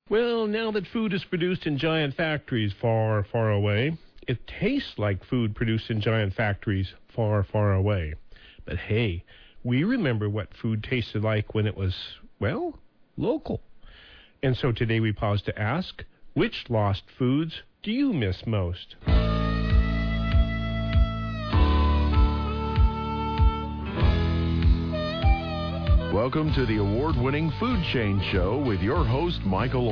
Well, now that food is produced in giant factories far, far away, it tastes like food produced in giant factories far, far away. But hey, we remember what food tasted like when it was, well, local. And so today we pause to ask, which lost foods do you miss most? Welcome to the award-winning Food Chain Show with your host, Michael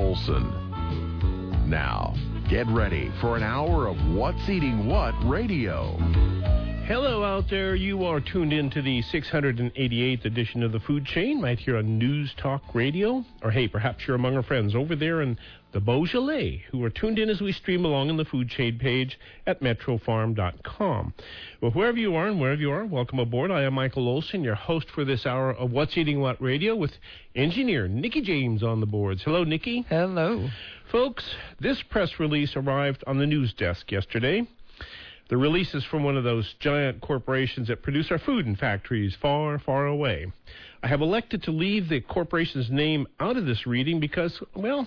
Olson. Now, get ready for an hour of What's Eating What radio. Hello out there. You are tuned in to the 688th edition of the Food Chain right here on News Talk Radio. Or hey, perhaps you're among our friends over there in the Beaujolais who are tuned in as we stream along on the Food Chain page at metrofarm.com. Well, wherever you are and wherever you are, welcome aboard. I am Michael Olson, your host for this hour of What's Eating What Radio with engineer Nikki James on the boards. Hello, Nikki. Hello. Folks, this press release arrived on the news desk yesterday. The release is from one of those giant corporations that produce our food in factories far, far away. I have elected to leave the corporation's name out of this reading because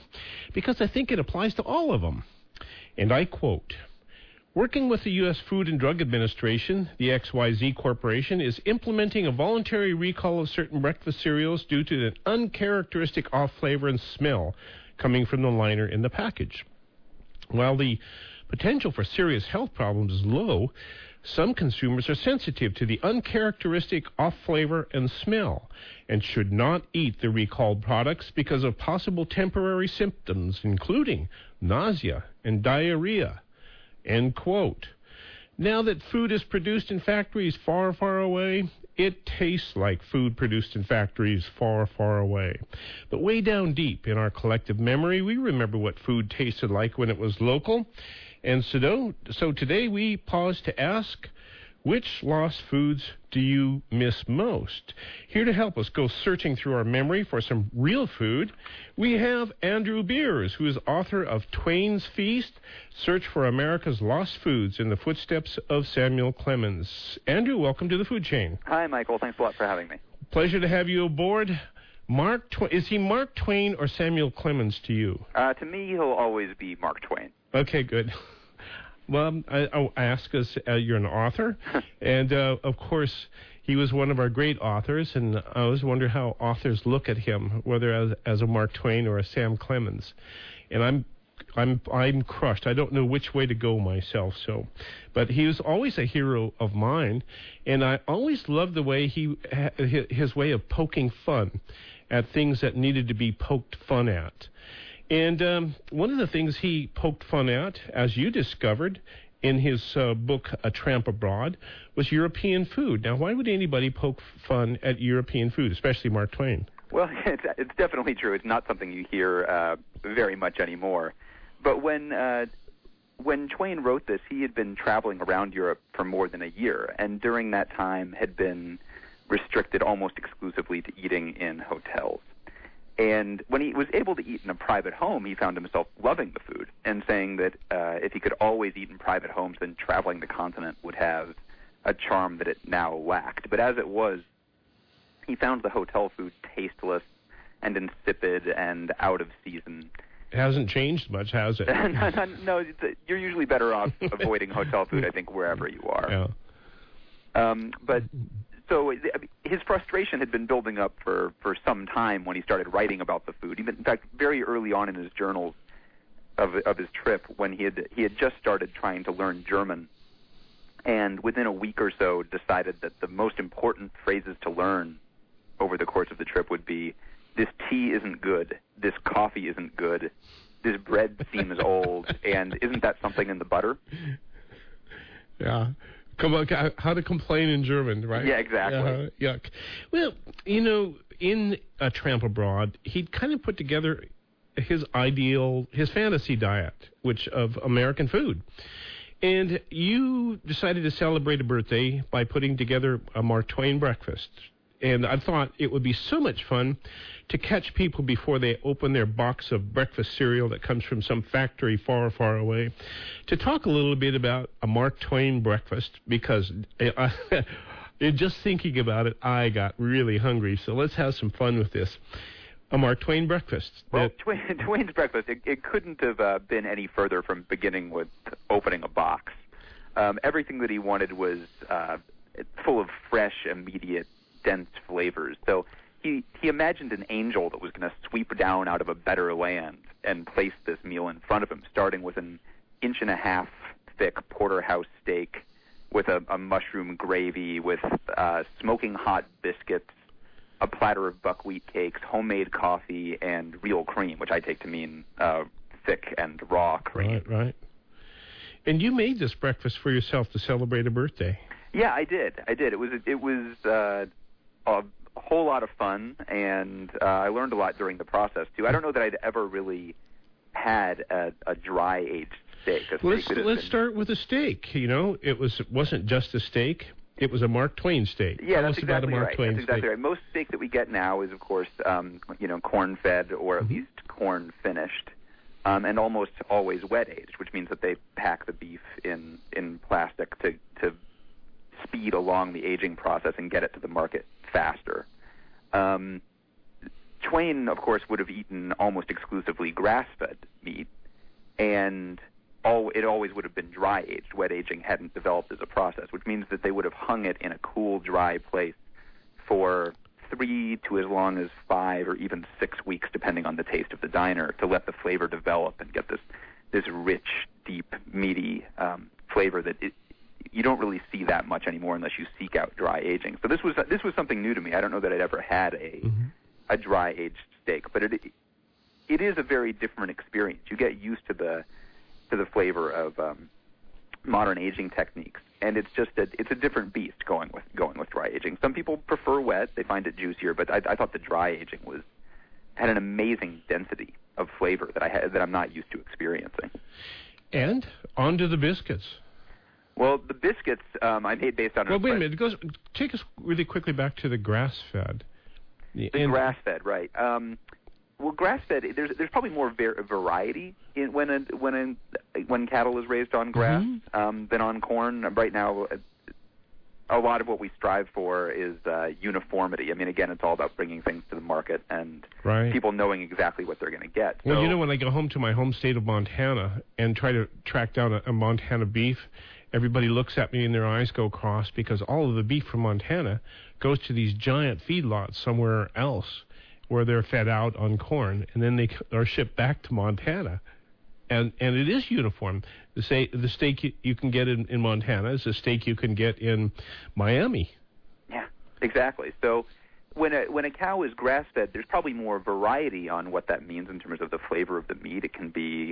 I think it applies to all of them. And I quote, "Working with the U.S. Food and Drug Administration, the XYZ Corporation is implementing a voluntary recall of certain breakfast cereals due to an uncharacteristic off flavor and smell coming from the liner in the package. While the potential for serious health problems is low, some consumers are sensitive to the uncharacteristic off flavor and smell and should not eat the recalled products because of possible temporary symptoms, including nausea and diarrhea." End quote. Now that food is produced in factories far, far away, it tastes like food produced in factories far, far away. But way down deep in our collective memory, we remember what food tasted like when it was local. And so today we pause to ask, which lost foods do you miss most? Here to help us go searching through our memory for some real food, we have Andrew Beers, who is author of Twain's Feast, Search for America's Lost Foods in the Footsteps of Samuel Clemens. Andrew, welcome to the Food Chain. Hi, Michael. Thanks a lot for having me. Pleasure to have you aboard. Is he Mark Twain or Samuel Clemens to you? To me, he'll always be Mark Twain. Okay, good. Well, I'll ask us, you're an author, and of course, he was one of our great authors, and I always wonder how authors look at him, whether as a Mark Twain or a Sam Clemens. And I'm crushed. I don't know which way to go myself. But he was always a hero of mine, and I always loved the way his way of poking fun at things that needed to be poked fun at. And one of the things he poked fun at, as you discovered in his book, A Tramp Abroad, was European food. Now, why would anybody poke fun at European food, especially Mark Twain? Well, it's definitely true. It's not something you hear very much anymore. But when Twain wrote this, he had been traveling around Europe for more than a year, and during that time had been restricted almost exclusively to eating in hotels. And when he was able to eat in a private home, he found himself loving the food and saying that if he could always eat in private homes, then traveling the continent would have a charm that it now lacked. But as it was, he found the hotel food tasteless and insipid and out of season. It hasn't changed much, has it? No, you're usually better off avoiding hotel food, I think, wherever you are. Yeah. So his frustration had been building up for some time when he started writing about the food. Even, in fact, very early on in his journals of his trip, when he had just started trying to learn German, and within a week or so decided that the most important phrases to learn over the course of the trip would be, "This tea isn't good, this coffee isn't good, this bread seems old, and isn't that something in the butter?" Yeah. How to complain in German, right? Yeah, exactly. Yuck. Well, in A Tramp Abroad, he'd kind of put together his fantasy diet, which of American food. And you decided to celebrate a birthday by putting together a Mark Twain breakfast. And I thought it would be so much fun to catch people before they open their box of breakfast cereal that comes from some factory far, far away, to talk a little bit about a Mark Twain breakfast, because just thinking about it, I got really hungry. So let's have some fun with this. A Mark Twain breakfast. Well, Twain's breakfast, it couldn't have been any further from beginning with opening a box. Everything that he wanted was full of fresh, immediate, dense flavors. So he imagined an angel that was going to sweep down out of a better land and place this meal in front of him, starting with an 1.5-inch thick porterhouse steak with a mushroom gravy, with smoking hot biscuits, a platter of buckwheat cakes, homemade coffee, and real cream, which I take to mean thick and raw cream. Right. And you made this breakfast for yourself to celebrate a birthday. Yeah, I did. It was a whole lot of fun, and I learned a lot during the process too. I don't know that I'd ever really had a dry aged steak. Let's start with a steak. You know, it wasn't just a steak. It was a Mark Twain steak. Yeah, Tell that's us about exactly a Mark right. Twain That's exactly steak. right. Most steak that we get now is, of course, corn-fed or at least corn-finished, and almost always wet-aged, which means that they pack the beef in plastic to speed along the aging process and get it to the market faster. Twain, of course, would have eaten almost exclusively grass-fed meat, and it always would have been dry-aged. Wet aging hadn't developed as a process, which means that they would have hung it in a cool, dry place for 3 to as long as 5 or even 6 weeks, depending on the taste of the diner, to let the flavor develop and get this rich, deep, meaty flavor that you don't really see that much anymore unless you seek out dry aging. So this was something new to me. I don't know that I'd ever had a dry aged steak, but it is a very different experience. You get used to the flavor of modern aging techniques, and it's a different beast going with dry aging. Some people prefer wet; they find it juicier, but I thought the dry aging had an amazing density of flavor that I'm not used to experiencing. And on to the biscuits. Well, the biscuits I made based on. Well, wait a minute. Take us really quickly back to the grass-fed. The grass-fed, right? Well, grass-fed. There's probably more variety when cattle is raised on grass than on corn. Right now, a lot of what we strive for is uniformity. I mean, again, it's all about bringing things to the market and people knowing exactly what they're going to get. Well, when I go home to my home state of Montana and try to track down a Montana beef, everybody looks at me and their eyes go cross because all of the beef from Montana goes to these giant feedlots somewhere else where they're fed out on corn, and then they are shipped back to Montana. And it is uniform. The steak you can get in Montana is a steak you can get in Miami. Yeah, exactly. So when a cow is grass-fed, there's probably more variety on what that means in terms of the flavor of the meat. It can be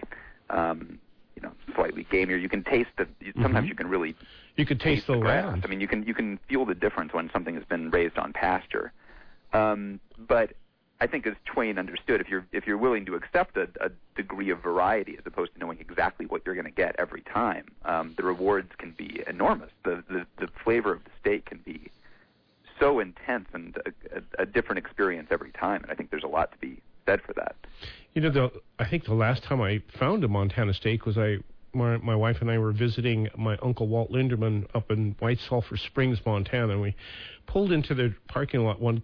slightly gamier. You can taste sometimes you can really taste the grass. land. I mean, you can feel the difference when something has been raised on pasture. But I think, as Twain understood, if you're willing to accept a degree of variety as opposed to knowing exactly what you're going to get every time, the rewards can be enormous. The flavor of the steak can be so intense and a different experience every time, and I think there's a lot to be said for that. I think the last time I found a Montana steak was my wife and I were visiting my Uncle Walt Linderman up in White Sulphur Springs, Montana, and we pulled into the parking lot one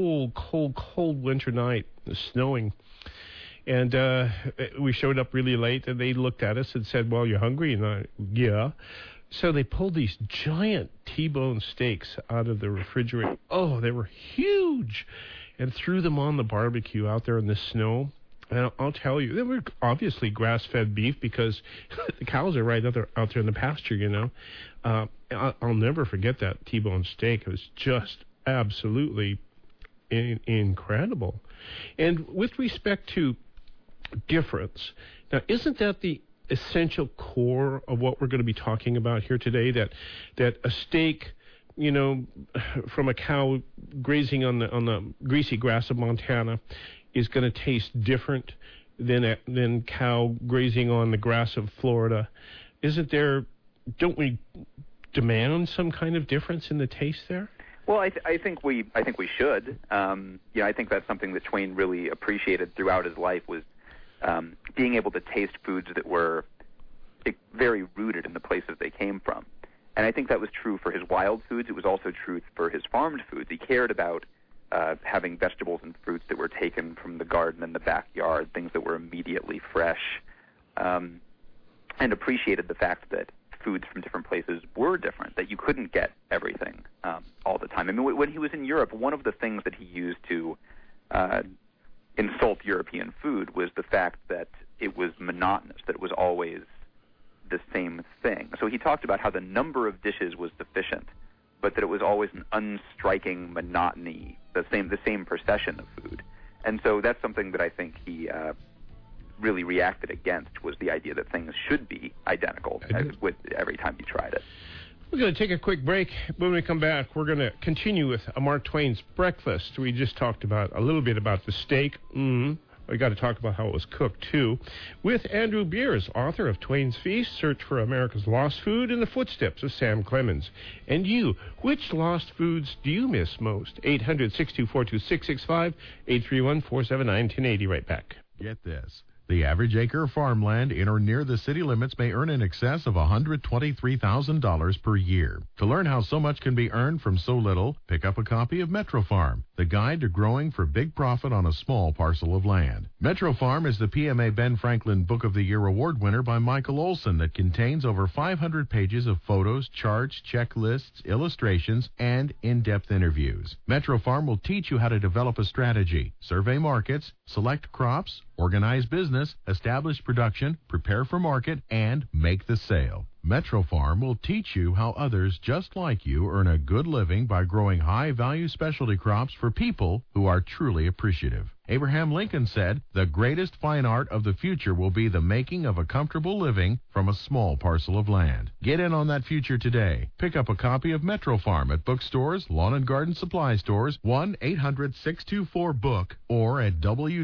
cold winter night, snowing, and we showed up really late, and they looked at us and said, "Well, you're hungry?" And yeah. So they pulled these giant T-bone steaks out of the refrigerator. Oh, they were huge, and threw them on the barbecue out there in the snow. And I'll tell you, they were obviously grass-fed beef because the cows are right out there in the pasture, I'll never forget that T-bone steak. It was just absolutely incredible. And with respect to difference, now, isn't that the essential core of what we're going to be talking about here today, that a steak, from a cow grazing on the greasy grass of Montana is going to taste different than cow grazing on the grass of Florida? Don't we demand some kind of difference in the taste there? Well, I think we should. I think that's something that Twain really appreciated throughout his life, was being able to taste foods that were very rooted in the places they came from. And I think that was true for his wild foods. It was also true for his farmed foods. He cared about having vegetables and fruits that were taken from the garden and the backyard, things that were immediately fresh, and appreciated the fact that foods from different places were different, that you couldn't get everything all the time. I mean, when he was in Europe, one of the things that he used to insult European food was the fact that it was monotonous, that it was always the same thing. So he talked about how the number of dishes was sufficient, but that it was always an unstriking monotony, the same procession of food. And so that's something that I think he really reacted against, was the idea that things should be identical with every time you tried it. We're going to take a quick break. When we come back, we're going to continue with Mark Twain's breakfast. We just talked about a little bit about the steak. We got to talk about how it was cooked, too, with Andrew Beers, author of Twain's Feast, Search for America's Lost Food in the Footsteps of Sam Clemens. And you, which lost foods do you miss most? 800-624-2665, 831-479-1080. Right back. Get this. The average acre of farmland in or near the city limits may earn in excess of $123,000 per year. To learn how so much can be earned from so little, pick up a copy of Metro Farm, the guide to growing for big profit on a small parcel of land. Metro Farm is the PMA Ben Franklin Book of the Year award winner by Michael Olson that contains over 500 pages of photos, charts, checklists, illustrations, and in-depth interviews. Metro Farm will teach you how to develop a strategy, survey markets, select crops, organize business, establish production, prepare for market, and make the sale. Metro Farm will teach you how others just like you earn a good living by growing high-value specialty crops for people who are truly appreciative. Abraham Lincoln said, "The greatest fine art of the future will be the making of a comfortable living from a small parcel of land." Get in on that future today. Pick up a copy of Metro Farm at bookstores, lawn and garden supply stores, 1-800-624-BOOK, or at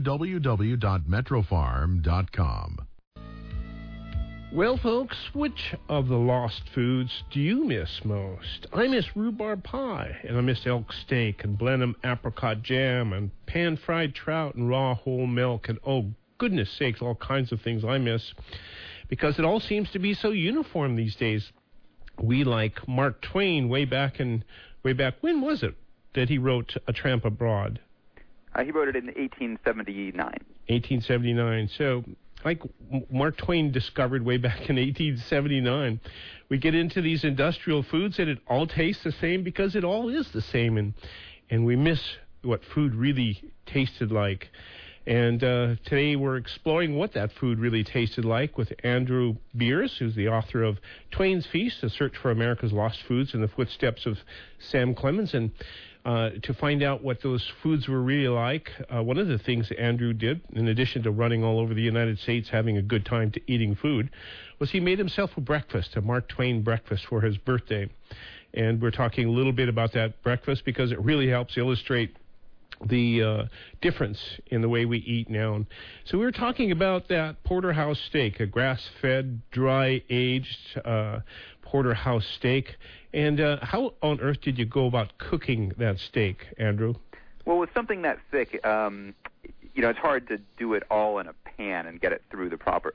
www.metrofarm.com. Well, folks, which of the lost foods do you miss most? I miss rhubarb pie, and I miss elk steak, and Blenheim apricot jam, and pan-fried trout, and raw whole milk, and oh, goodness sakes, all kinds of things I miss, because it all seems to be so uniform these days. We like Mark Twain way back, when was it that he wrote A Tramp Abroad? He wrote it in 1879. 1879, so... like Mark Twain discovered way back in 1879, we get into these industrial foods and it all tastes the same because it all is the same, and we miss what food really tasted like. And today we're exploring what that food really tasted like with Andrew Beers, who's the author of Twain's Feast, A Search for America's Lost Foods in the Footsteps of Sam Clemens. And to find out what those foods were really like, one of the things that Andrew did, in addition to running all over the United States having a good time to eating food, was he made himself a breakfast, a Mark Twain breakfast for his birthday. And we're talking a little bit about that breakfast because it really helps illustrate the difference in the way we eat now. And so we were talking about that porterhouse steak, a grass-fed, dry-aged porterhouse steak. And how on earth did you go about cooking that steak, Andrew? Well, with something that thick, it's hard to do it all in a pan and get it through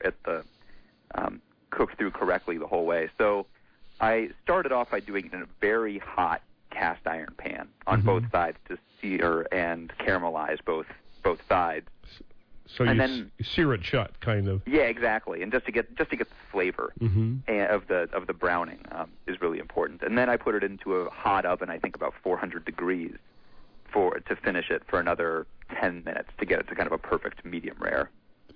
cooked through correctly the whole way. So I started off by doing it in a very hot cast iron pan on both sides to sear and caramelize both sides. So you sear it shut, kind of. Yeah, exactly. And just to get the flavor of the browning is really important. And then I put it into a hot oven, I think about 400 degrees, to finish it for another 10 minutes to get it to kind of a perfect medium rare.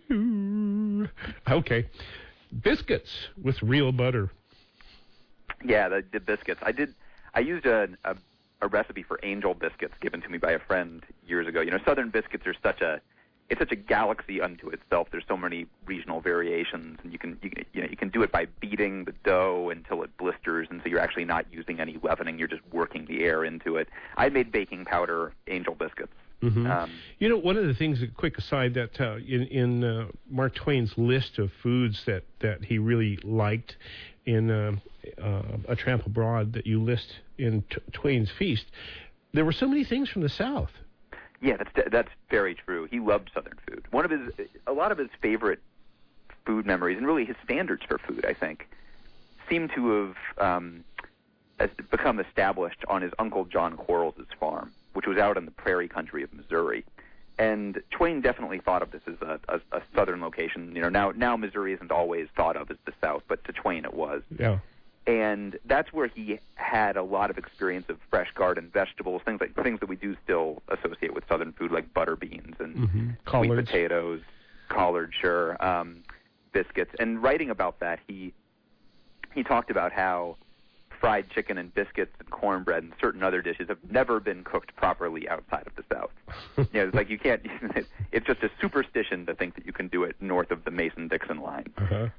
Okay. Biscuits with real butter. Yeah, the biscuits. I used a recipe for angel biscuits given to me by a friend years ago. Southern biscuits are such a galaxy unto itself. There's so many regional variations, and you can do it by beating the dough until it blisters, and so you're actually not using any leavening. You're just working the air into it. I made baking powder angel biscuits. One of the things, a quick aside, that in Mark Twain's list of foods that he really liked in A Tramp Abroad that you list in Twain's Feast, there were so many things from the South. Yeah, that's very true. He loved Southern food. A lot of his favorite food memories, and really his standards for food, I think, seem to have become established on his Uncle John Quarles' farm, which was out in the prairie country of Missouri. And Twain definitely thought of this as a southern location. Now Missouri isn't always thought of as the South, but to Twain it was. Yeah. And that's where he had a lot of experience of fresh garden vegetables, things that we do still associate with southern food, like butter beans and sweet potatoes, collards, biscuits. And writing about that, he talked about how fried chicken and biscuits and cornbread and certain other dishes have never been cooked properly outside of the South. It's like you can't. It's just a superstition to think that you can do it north of the Mason-Dixon line. Uh-huh.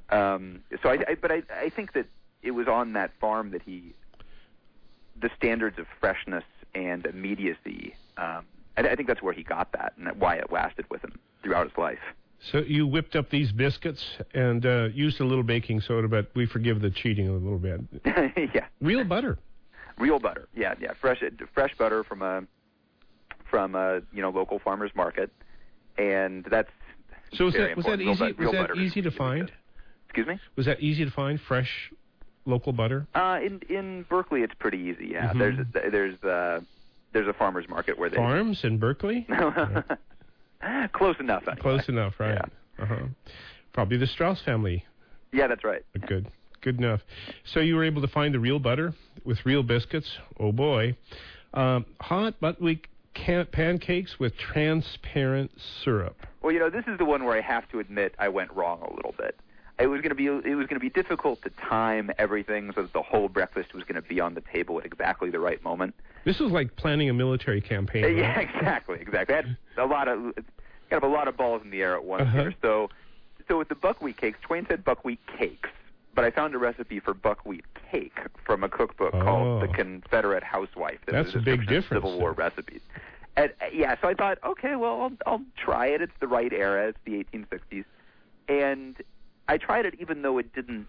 I think that it was on that farm that the standards of freshness and immediacy. I think that's where he got that, and why it lasted with him throughout his life. So you whipped up these biscuits and used a little baking soda, but we forgive the cheating a little bit. Yeah. Real butter. Real butter. Yeah. Fresh butter from a local farmer's market, and that's. So was that easy? Was that easy to find? Excuse me. Was that easy to find? Fresh local butter? In Berkeley, it's pretty easy. Yeah. Mm-hmm. There's a farmer's market where they farms in Berkeley. Close enough. Anyway. Close enough, right? Yeah. Uh-huh. Probably the Strauss family. Yeah, that's right. Good enough. So you were able to find the real butter with real biscuits. Oh boy, hot buckwheat pancakes with transparent syrup. Well, this is the one where I have to admit I went wrong a little bit. It was going to be difficult to time everything so that the whole breakfast was going to be on the table at exactly the right moment. This was like planning a military campaign. Right? Yeah, exactly. I had a lot of balls in the air at once here. So with the buckwheat cakes, Twain said buckwheat cakes, but I found a recipe for buckwheat cake from a cookbook called The Confederate Housewife. That's a big difference. Civil War recipes. And, so I thought, okay, well, I'll try it. It's the right era. It's the 1860s, and I tried it even though it didn't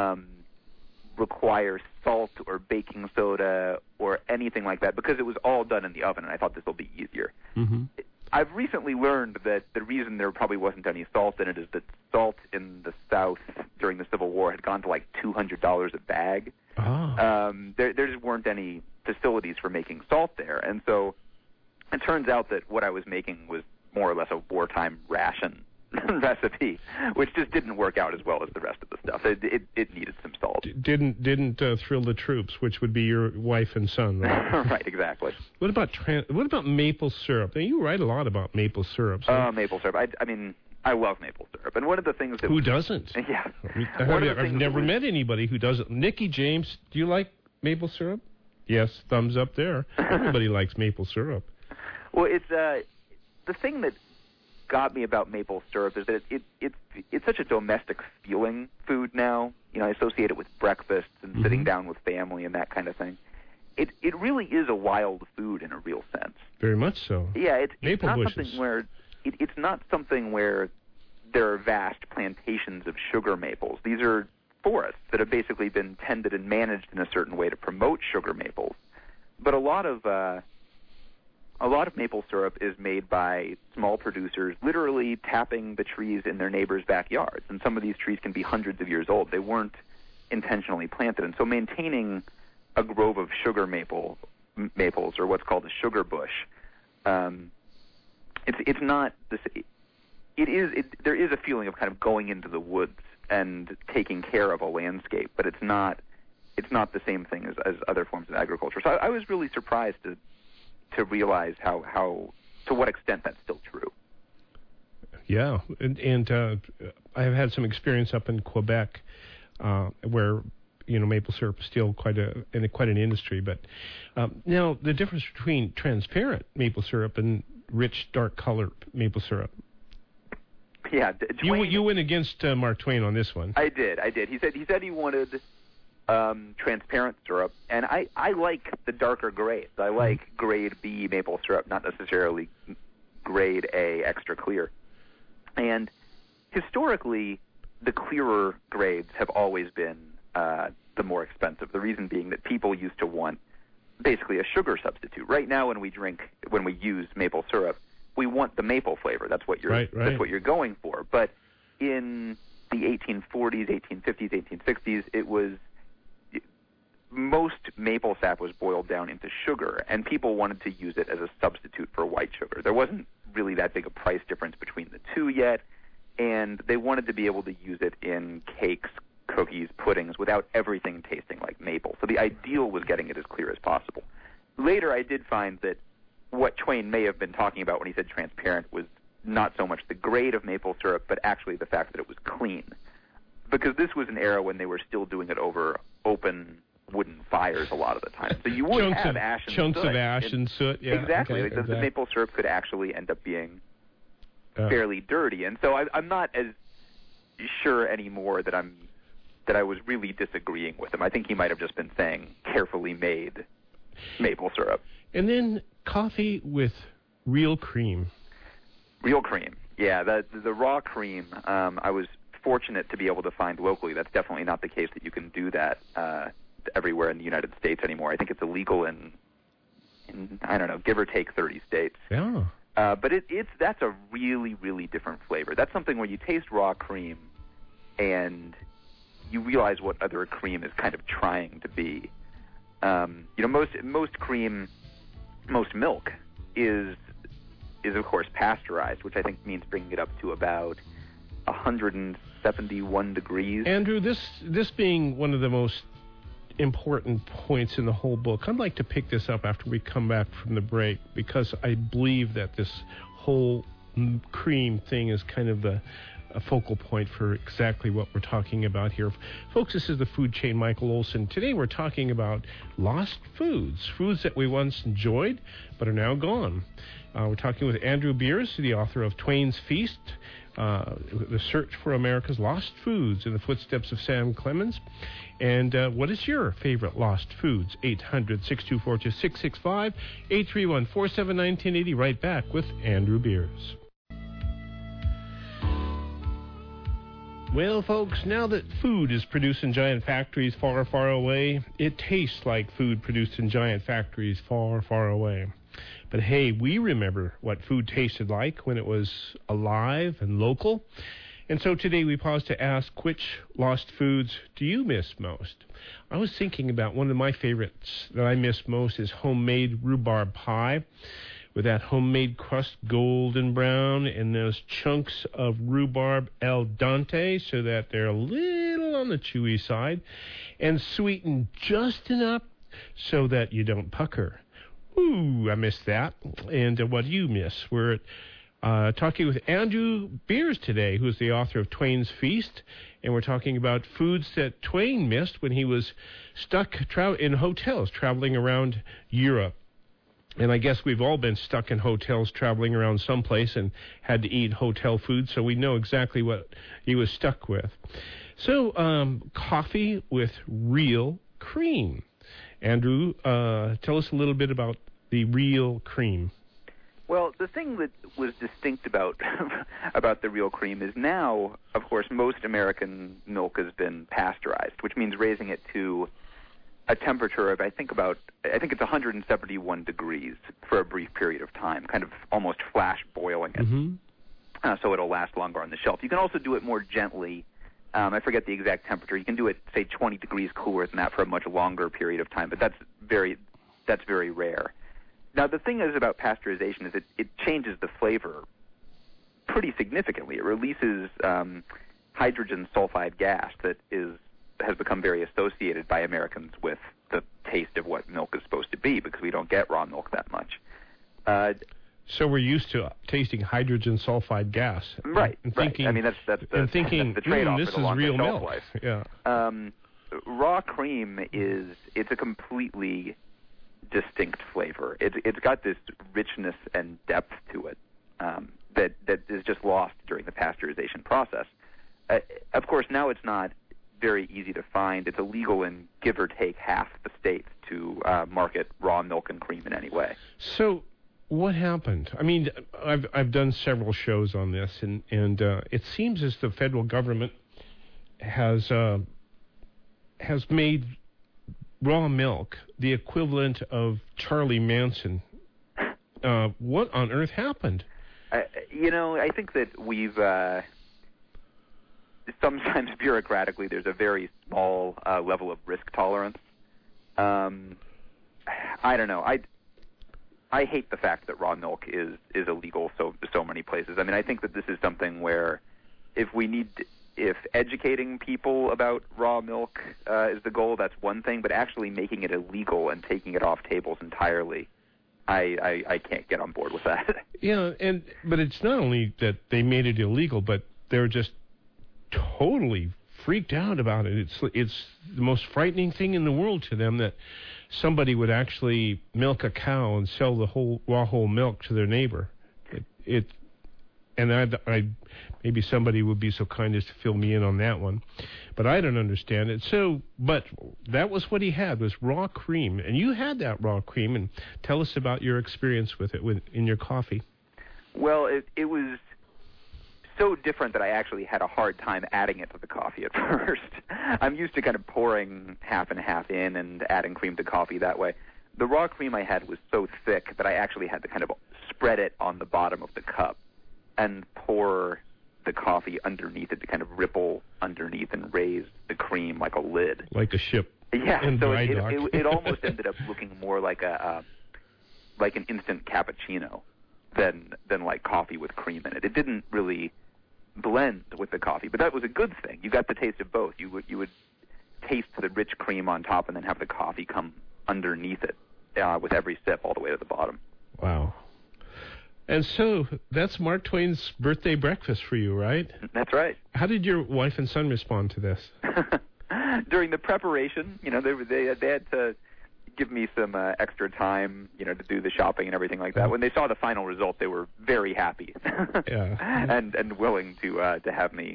require salt or baking soda or anything like that, because it was all done in the oven, and I thought this will be easier. Mm-hmm. I've recently learned that the reason there probably wasn't any salt in it is that salt in the South during the Civil War had gone to like $200 a bag. Oh. There just weren't any facilities for making salt there, and so it turns out that what I was making was more or less a wartime ration recipe, which just didn't work out as well as the rest of the stuff. It needed some salt. Didn't thrill the troops, which would be your wife and son, right? Right, exactly. What about maple syrup? Now, you write a lot about maple syrup. So. Maple syrup. I love maple syrup, and one of the things that who doesn't? Yeah, I've never met anybody who doesn't. Nikki James, do you like maple syrup? Yes, thumbs up there. Everybody likes maple syrup. Well, it's the thing that got me about maple syrup is that it's such a domestic feeling food now. I associate it with breakfasts and sitting down with family and that kind of thing. It really is a wild food in a real sense. Very much so. Yeah, it's not bushes. something where it's not something where there are vast plantations of sugar maples. These are forests that have basically been tended and managed in a certain way to promote sugar maples. But a lot of maple syrup is made by small producers literally tapping the trees in their neighbors' backyards. And some of these trees can be hundreds of years old. They weren't intentionally planted. And so maintaining a grove of sugar maples, or what's called a sugar bush, it's not this. There is a feeling of kind of going into the woods and taking care of a landscape, but it's not the same thing as other forms of agriculture. So I was really surprised to realize how to what extent that's still true. Yeah, and I have had some experience up in Quebec, where maple syrup is still quite an industry. But now the difference between transparent maple syrup and rich, dark colored maple syrup. Yeah, you went against Mark Twain on this one. I did. He said he wanted transparent syrup, and I like the darker grades. I like grade B maple syrup, not necessarily grade A extra clear. And historically, the clearer grades have always been the more expensive. The reason being that people used to want basically a sugar substitute. Right now, when we use maple syrup, we want the maple flavor. That's what you're That's what you're going for. But in the 1840s, 1850s, 1860s, it was most maple sap was boiled down into sugar, and people wanted to use it as a substitute for white sugar. There wasn't really that big a price difference between the two yet, and they wanted to be able to use it in cakes, cookies, puddings, without everything tasting like maple. So the ideal was getting it as clear as possible. Later, I did find that what Twain may have been talking about when he said transparent was not so much the grade of maple syrup, but actually the fact that it was clean. Because this was an era when they were still doing it over open wooden fires a lot of the time. So you would have ash and chunks soot. of ash and soot, yeah. Exactly. Okay, the maple syrup could actually end up being fairly dirty. And so I'm not as sure anymore that I was really disagreeing with him. I think he might have just been saying carefully made maple syrup. And then coffee with real cream. Real cream, yeah. The raw cream, I was fortunate to be able to find locally. That's definitely not the case that you can do that everywhere in the United States anymore. I think it's illegal in I don't know, give or take 30 states. Yeah. But that's a really, really different flavor. That's something where you taste raw cream and you realize what other cream is kind of trying to be. Most cream, most milk is of course pasteurized, which I think means bringing it up to about 171 degrees. Andrew, this being one of the most important points in the whole book, I'd like to pick this up after we come back from the break, because I believe that this whole cream thing is kind of a focal point for exactly what we're talking about here. Folks, this is the Food Chain Michael Olson. Today we're talking about lost foods that we once enjoyed but are now gone. We're talking with Andrew Beers, the author of Twain's Feast, The Search for America's Lost Foods in the Footsteps of Sam Clemens. And what is your favorite lost foods? 800-624-2665, 831-479-1080. Right back with Andrew Beers. Well, folks, now that food is produced in giant factories far, far away, it tastes like food produced in giant factories far, far away. But hey, we remember what food tasted like when it was alive and local. And so today we pause to ask, which lost foods do you miss most? I was thinking about one of my favorites that I miss most is homemade rhubarb pie, with that homemade crust golden brown and those chunks of rhubarb al dente so that they're a little on the chewy side, and sweetened just enough so that you don't pucker. Ooh, I miss that. And what do you miss? We're talking with Andrew Beers today, who's the author of Twain's Feast, and we're talking about foods that Twain missed when he was stuck in hotels traveling around Europe. And I guess we've all been stuck in hotels traveling around someplace and had to eat hotel food, so we know exactly what he was stuck with. So, coffee with real cream. Andrew, tell us a little bit about the real cream. Well, the thing that was distinct about the real cream is now, of course, most American milk has been pasteurized, which means raising it to a temperature of, I think it's 171 degrees for a brief period of time, kind of almost flash boiling it, so it'll last longer on the shelf. You can also do it more gently. I forget the exact temperature. You can do it, say, 20 degrees cooler than that for a much longer period of time, but that's very rare. Now, the thing is about pasteurization is it changes the flavor pretty significantly. It releases hydrogen sulfide gas that has become very associated by Americans with the taste of what milk is supposed to be, because we don't get raw milk that much. So we're used to tasting hydrogen sulfide gas, right? And thinking, right. I mean, that's the trade-off. This for the is longer real shelf milk. life. Yeah. Raw cream it's a completely distinct flavor. It's got this richness and depth to it that is just lost during the pasteurization process. Of course, now it's not very easy to find. It's illegal in give or take half the states to market raw milk and cream in any way. So what happened? I mean, I've done several shows on this, and it seems as the federal government has made raw milk the equivalent of Charlie Manson. What on earth happened? I think that we've sometimes bureaucratically there's a very small level of risk tolerance I don't know. I hate the fact that raw milk is illegal so many places. I mean, I think that this is something where if educating people about raw milk is the goal, that's one thing. But actually making it illegal and taking it off tables entirely, I can't get on board with that. Yeah, but it's not only that they made it illegal, but they're just totally freaked out about it. It's the most frightening thing in the world to them that somebody would actually milk a cow and sell the whole milk to their neighbor. And I maybe somebody would be so kind as to fill me in on that one, but I don't understand it. So, but that was what he had, was raw cream, and you had that raw cream. And tell us about your experience with it in your coffee. Well, it was so different that I actually had a hard time adding it to the coffee at first. I'm used to kind of pouring half and half in and adding cream to coffee that way. The raw cream I had was so thick that I actually had to kind of spread it on the bottom of the cup and pour the coffee underneath it to kind of ripple underneath and raise the cream like a lid. Like a ship. Yeah, so it almost ended up looking more like like an instant cappuccino than like coffee with cream in it. It didn't really blend with the coffee, but that was a good thing. You got the taste of both. You would taste the rich cream on top and then have the coffee come underneath it with every sip all the way to the bottom. Wow. And so that's Mark Twain's birthday breakfast for you, right? That's right. How did your wife and son respond to this? During the preparation, they had to give me some extra time, to do the shopping and everything like that. When they saw the final result, they were very happy, yeah, and willing to have me,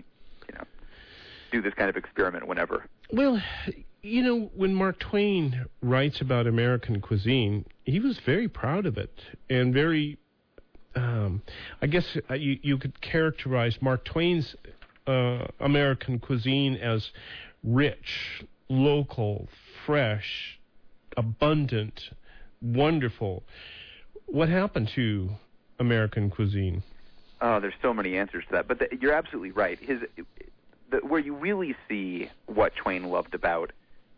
do this kind of experiment whenever. Well, when Mark Twain writes about American cuisine, he was very proud of it and very. I guess you could characterize Mark Twain's American cuisine as rich, local, fresh, abundant, wonderful. What happened to American cuisine? Oh, there's so many answers to that. But you're absolutely right. Where you really see what Twain loved about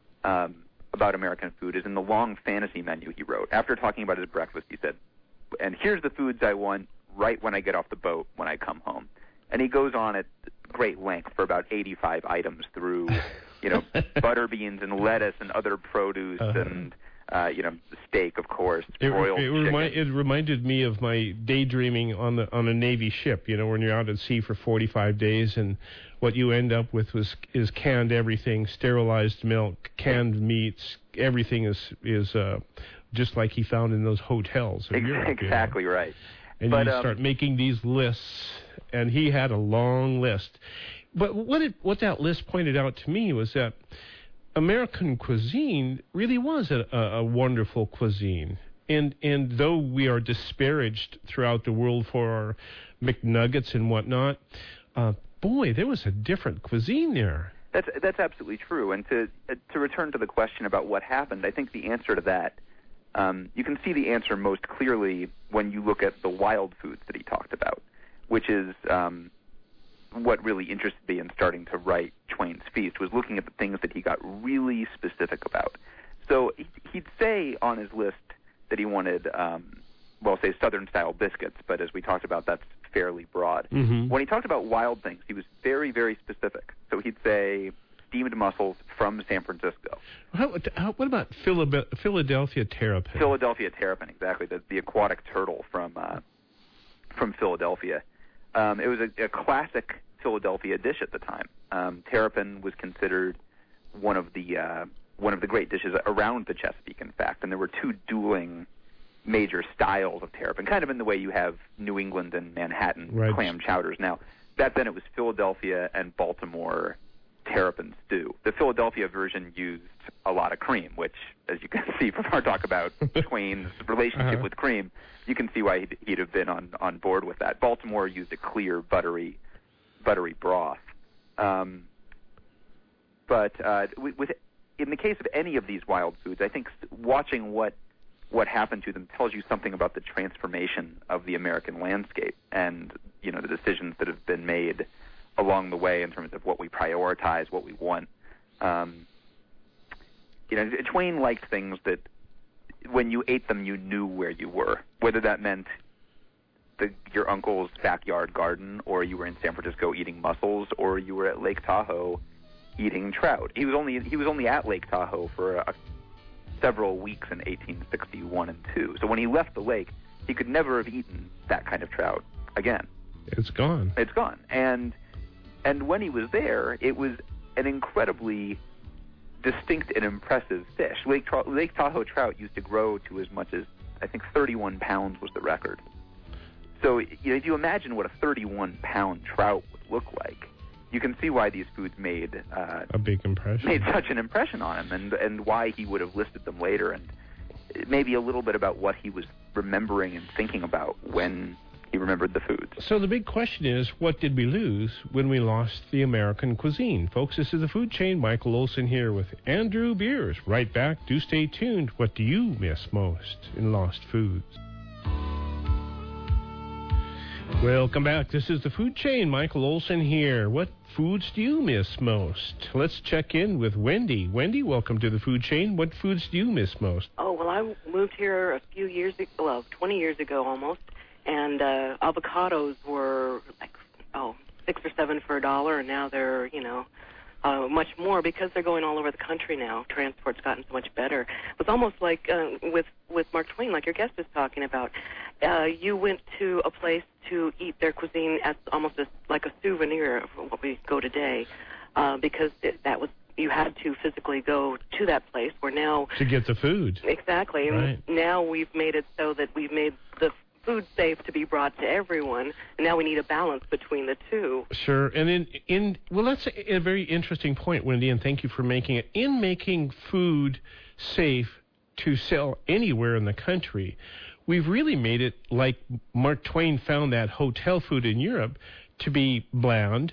American food is in the long fantasy menu he wrote. After talking about his breakfast, he said, and here's the foods I want right when I get off the boat when I come home. And he goes on at great length for about 85 items through, butter beans and lettuce and other produce and, steak, of course, broiled chicken. It reminded me of my daydreaming on a Navy ship, when you're out at sea for 45 days and what you end up with is canned everything, sterilized milk, canned meats, everything is just like he found in those hotels in Europe. Exactly right. And you start making these lists, and he had a long list. But what that list pointed out to me was that American cuisine really was a wonderful cuisine. And though we are disparaged throughout the world for our McNuggets and whatnot, boy, there was a different cuisine there. That's absolutely true. And to return to the question about what happened, I think the answer to that, you can see the answer most clearly when you look at the wild foods that he talked about, which is what really interested me in starting to write Twain's Feast, was looking at the things that he got really specific about. So he'd say on his list that he wanted, say Southern-style biscuits, but as we talked about, that's fairly broad. Mm-hmm. When he talked about wild things, he was very, very specific. So he'd say steamed mussels from San Francisco. What about Philadelphia terrapin? Philadelphia terrapin, exactly. The aquatic turtle from Philadelphia. It was a classic Philadelphia dish at the time. Terrapin was considered one of the great dishes around the Chesapeake, in fact, and there were two dueling major styles of terrapin, kind of in the way you have New England and Manhattan clam chowders. Now, back then it was Philadelphia and Baltimore terrapin stew. The Philadelphia version used a lot of cream, which, as you can see from our talk about Twain's relationship with cream, you can see why he'd have been on board with that. Baltimore used a clear, buttery broth. But in the case of any of these wild foods, I think watching what happened to them tells you something about the transformation of the American landscape and, the decisions that have been made along the way in terms of what we prioritize, what we want. Twain liked things that when you ate them, you knew where you were, whether that meant your uncle's backyard garden, or you were in San Francisco eating mussels, or you were at Lake Tahoe eating trout. He was only at Lake Tahoe for several weeks in 1861 and 2. So when he left the lake, he could never have eaten that kind of trout again. It's gone. It's gone. And when he was there, it was an incredibly distinct and impressive fish. Lake Tahoe trout used to grow to as much as, I think, 31 pounds was the record. So if you imagine what a 31-pound trout would look like, you can see why these foods made a big impression. Made such an impression on him, and why he would have listed them later, and maybe a little bit about what he was remembering and thinking about when he remembered the foods. So the big question is, what did we lose when we lost the American cuisine? Folks, this is the Food Chain. Michael Olson here with Andrew Beers. Right back. Do stay tuned. What do you miss most in lost foods? Welcome back. This is the Food Chain. Michael Olson here. What foods do you miss most? Let's check in with Wendy. Wendy, welcome to the Food Chain. What foods do you miss most? Oh, well, I moved here a few years ago, well, 20 years ago almost, and avocados were like, $6 or $7 for $1, and now they're, much more because they're going all over the country now. Transport's gotten so much better. It was almost like with Mark Twain, like your guest was talking about. You went to a place to eat their cuisine as almost like a souvenir of what we go today, because that was, you had to physically go to that place, where now to get the food. Exactly. Right. And now we've made it so that we've made the food safe to be brought to everyone, and now we need a balance between the two. Sure. And well, that's a very interesting point, Wendy, and thank you for making it. In making food safe to sell anywhere in the country, we've really made it like Mark Twain found that hotel food in Europe to be bland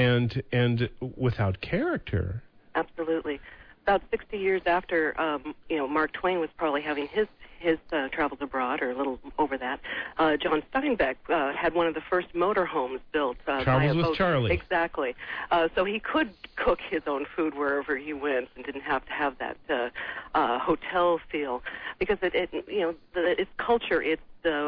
and without character. Absolutely. About 60 years after, Mark Twain was probably having his travels abroad, or a little over that, John Steinbeck had one of the first motorhomes built. Travels with Charlie. Exactly. So he could cook his own food wherever he went and didn't have to have that hotel feel, because it's culture. It's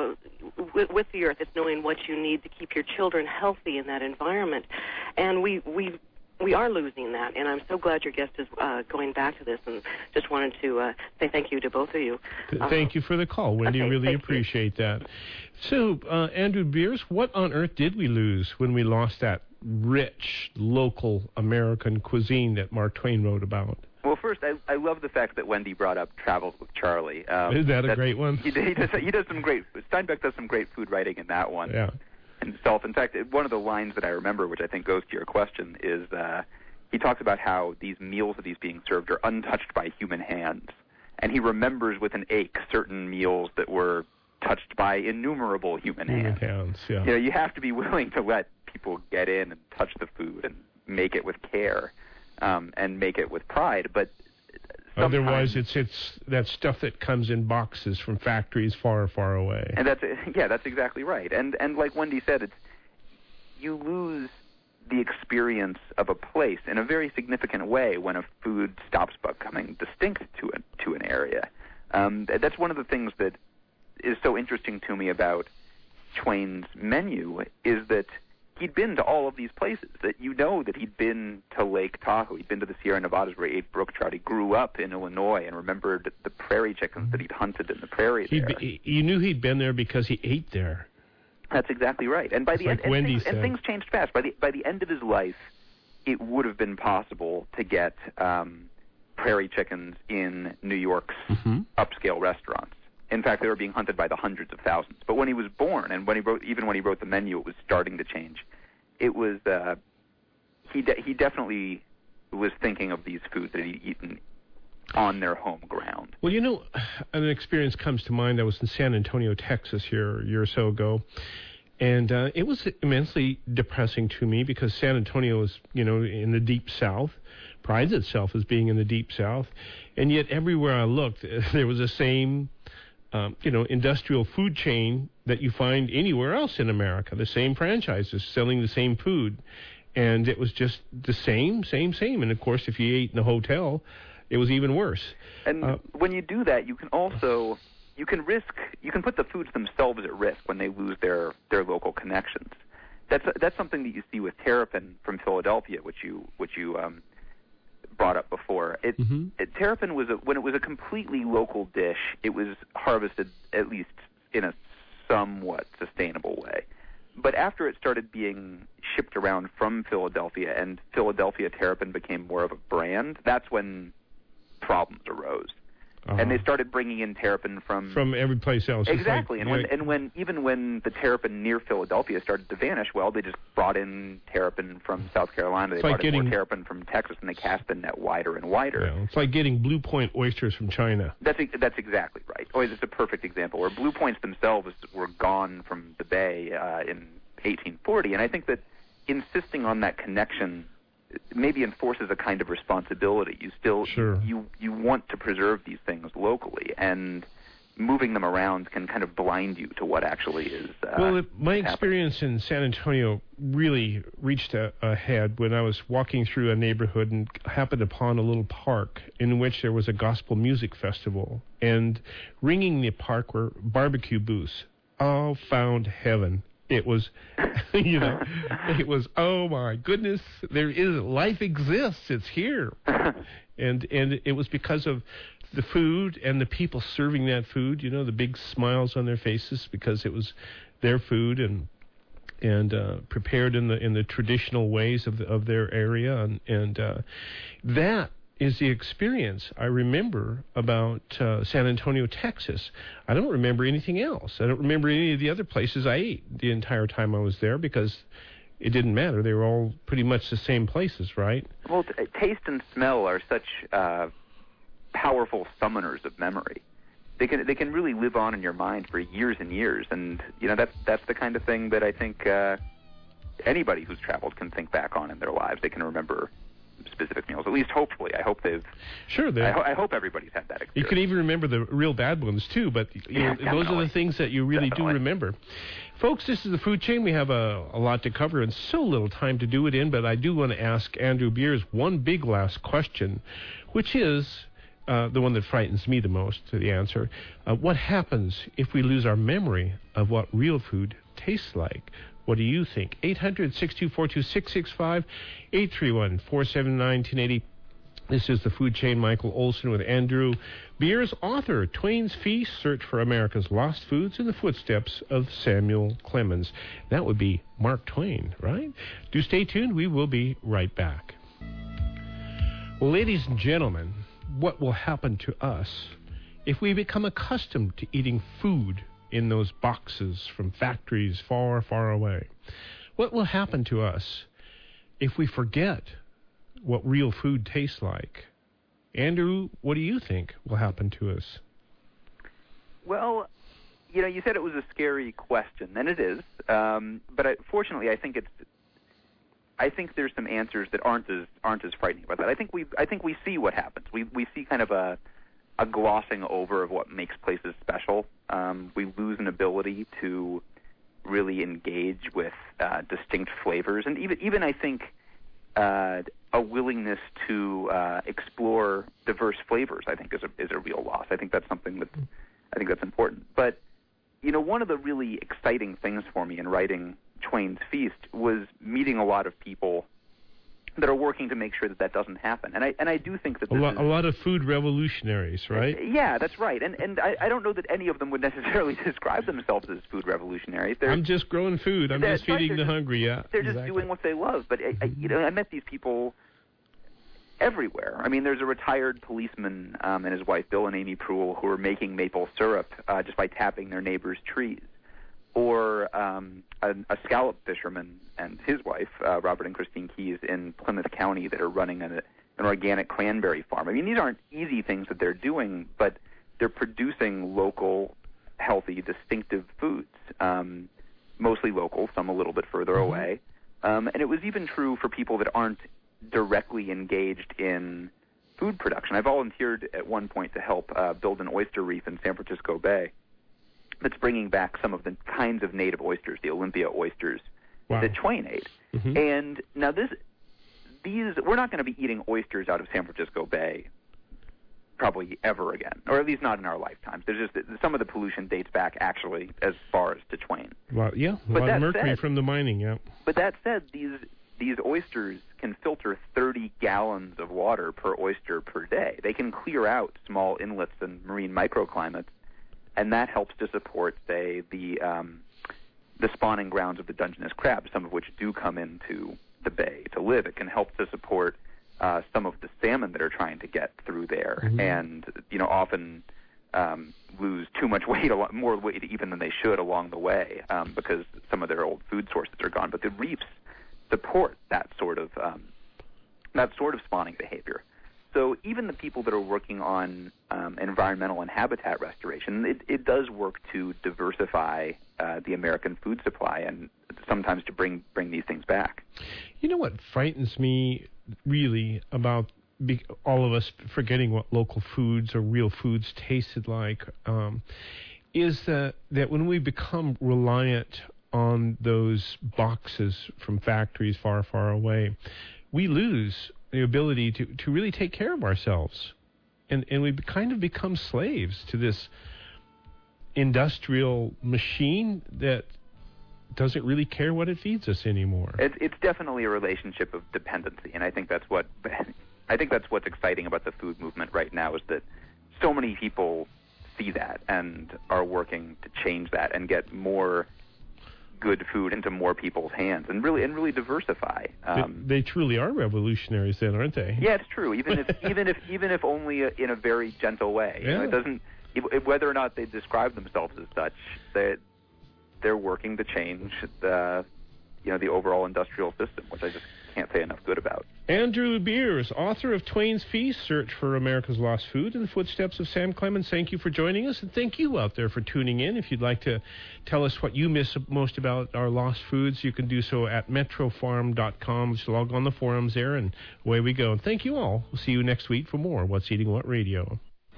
with the earth. It's knowing what you need to keep your children healthy in that environment, and we are losing that, and I'm so glad your guest is going back to this, and just wanted to say thank you to both of you. Thank you for the call, Wendy. Okay, really appreciate that. So, Andrew Beers, what on earth did we lose when we lost that rich, local American cuisine that Mark Twain wrote about? Well, first, I love the fact that Wendy brought up Travels with Charlie. Is that a great one? He does some great, Steinbeck does some great food writing in that one. Yeah. Himself. In fact, one of the lines that I remember, which I think goes to your question, is he talks about how these meals that he's being served are untouched by human hands, and he remembers with an ache certain meals that were touched by innumerable human hands. Yeah. You have to be willing to let people get in and touch the food and make it with care, and make it with pride, but otherwise, it's that stuff that comes in boxes from factories far, far away. And that's exactly right. And like Wendy said, you lose the experience of a place in a very significant way when a food stops becoming distinct to an area. That's one of the things that is so interesting to me about Twain's menu, is that he'd been to all of these places, that that he'd been to Lake Tahoe, he'd been to the Sierra Nevadas where he ate brook trout, he grew up in Illinois and remembered the prairie chickens that he'd hunted in the prairie there. You knew he'd been there because he ate there. That's exactly right. And by the end, things changed fast. By the end of his life, it would have been possible to get prairie chickens in New York's upscale restaurants. In fact, they were being hunted by the hundreds of thousands. But when he was born, and when he wrote the menu, it was starting to change. It was he definitely was thinking of these foods that he'd eaten on their home ground. Well, an experience comes to mind. I was in San Antonio, Texas, here a year or so ago, and it was immensely depressing to me because San Antonio is, in the deep South, prides itself as being in the deep South, and yet everywhere I looked, there was the same industrial food chain that you find anywhere else in America, the same franchises selling the same food. And it was just the same. And of course, if you ate in a hotel, it was even worse. And when you do that, you can also you can put the foods themselves at risk when they lose their local connections. That's something that you see with terrapin from Philadelphia, which you brought up before. Terrapin when it was a completely local dish, it was harvested at least in a somewhat sustainable way. But after it started being shipped around from Philadelphia and Philadelphia terrapin became more of a brand, that's when problems arose. And they started bringing in terrapin from every place else. Exactly. Like, even when the terrapin near Philadelphia started to vanish, well, they just brought in terrapin from South Carolina. They brought in more terrapin from Texas, and they cast the net wider and wider. Yeah, it's like getting Blue Point oysters from China. That's exactly right. Oh, it's a perfect example. Where Blue Points themselves were gone from the Bay in 1840, and I think that insisting on that connection maybe enforces a kind of responsibility. You still you want to preserve these things locally, and moving them around can kind of blind you to what actually is. My experience in San Antonio really reached a head when I was walking through a neighborhood and happened upon a little park in which there was a gospel music festival, and ringing the park were barbecue booths. Oh, found heaven. It was, it was, oh my goodness, life exists, it's here. And it was because of the food and the people serving that food, the big smiles on their faces because it was their food and prepared in the traditional ways of their area. And that is the experience I remember about San Antonio, Texas. I don't remember anything else. I don't remember any of the other places I ate the entire time I was there because it didn't matter. They were all pretty much the same places, right? Well, taste and smell are such powerful summoners of memory. They can really live on in your mind for years and years, and that's the kind of thing that I think anybody who's traveled can think back on in their lives. They can remember specific meals, at least hopefully. I hope they've... Sure. I hope everybody's had that experience. You can even remember the real bad ones, too, but those are the things that you really do remember. Folks, this is the Food Chain. We have a lot to cover and so little time to do it in, but I do want to ask Andrew Beers one big last question, which is the one that frightens me the most, the answer. What happens if we lose our memory of what real food tastes like? What do you think? 800-624-2665, 831-479-1080. This is the Food Chain. Michael Olson with Andrew Beers, author, Twain's Feast, Search for America's Lost Foods in the Footsteps of Samuel Clemens. That would be Mark Twain, right? Do stay tuned. We will be right back. Well, ladies and gentlemen, what will happen to us if we become accustomed to eating food in those boxes from factories far, far away? What will happen to us if we forget what real food tastes like? Andrew, what do you think will happen to us? Well, you said it was a scary question, and it is. But fortunately, I think there's some answers that aren't as frightening about that. I think we see what happens. We see kind of a glossing over of what makes places special. We lose an ability to really engage with distinct flavors, and even I think a willingness to explore diverse flavors, I think, is a real loss. I think that's something that's important. But one of the really exciting things for me in writing Twain's Feast was meeting a lot of people that are working to make sure that doesn't happen. And I do think that a lot of food revolutionaries, right? Yeah, that's right. And I don't know that any of them would necessarily describe themselves as food revolutionaries. I'm just growing food. I'm just feeding the hungry. Yeah, they're just doing what they love. But I met these people everywhere. I mean, there's a retired policeman and his wife, Bill and Amy Pruill, who are making maple syrup just by tapping their neighbors' trees. Or a scallop fisherman and his wife, Robert and Christine Keyes, in Plymouth County that are running an organic cranberry farm. I mean, these aren't easy things that they're doing, but they're producing local, healthy, distinctive foods, mostly local, some a little bit further away. And it was even true for people that aren't directly engaged in food production. I volunteered at one point to help build an oyster reef in San Francisco Bay that's bringing back some of the kinds of native oysters, the Olympia oysters, that Twain ate. And now these we're not going to be eating oysters out of San Francisco Bay probably ever again, or at least not in our lifetimes. There's just some of the pollution dates back actually as far as to Twain. Well, yeah, a lot of mercury from the mining, yeah. But that said, these oysters can filter 30 gallons of water per oyster per day. They can clear out small inlets and marine microclimates, and that helps to support, say, the spawning grounds of the Dungeness crab, some of which do come into the bay to live. It can help to support some of the salmon that are trying to get through there, and often lose too much weight, more weight even than they should along the way, because some of their old food sources are gone. But the reefs support that sort of spawning behavior. So even the people that are working on environmental and habitat restoration, it does work to diversify the American food supply and sometimes to bring these things back. You know what frightens me really about all of us forgetting what local foods or real foods tasted like is that when we become reliant on those boxes from factories far, far away, we lose the ability to really take care of ourselves. And we kind of become slaves to this industrial machine that doesn't really care what it feeds us anymore. It's definitely a relationship of dependency, and I think that's what's exciting about the food movement right now, is that so many people see that and are working to change that and get more good food into more people's hands and really diversify. They truly are revolutionaries, then, aren't they? Yeah, it's true. Even if only in a very gentle way. Yeah. It doesn't. Whether or not they describe themselves as such, they're working to change the overall industrial system, which I just can't say enough good about. Andrew Beers, author of Twain's Feast, Search for America's Lost Food in the Footsteps of Sam Clemens. Thank you for joining us, and thank you out there for tuning in. If you'd like to tell us what you miss most about our lost foods, you can do so at metrofarm.com. Just log on the forums there, and away we go. And thank you all. We'll see you next week for more What's Eating What Radio.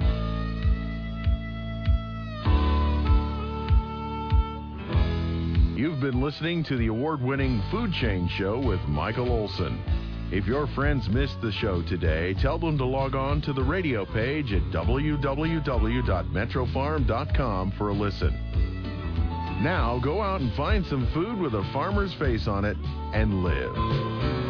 You've been listening to the award-winning Food Chain Show with Michael Olson. If your friends missed the show today, tell them to log on to the radio page at www.metrofarm.com for a listen. Now, go out and find some food with a farmer's face on it and live.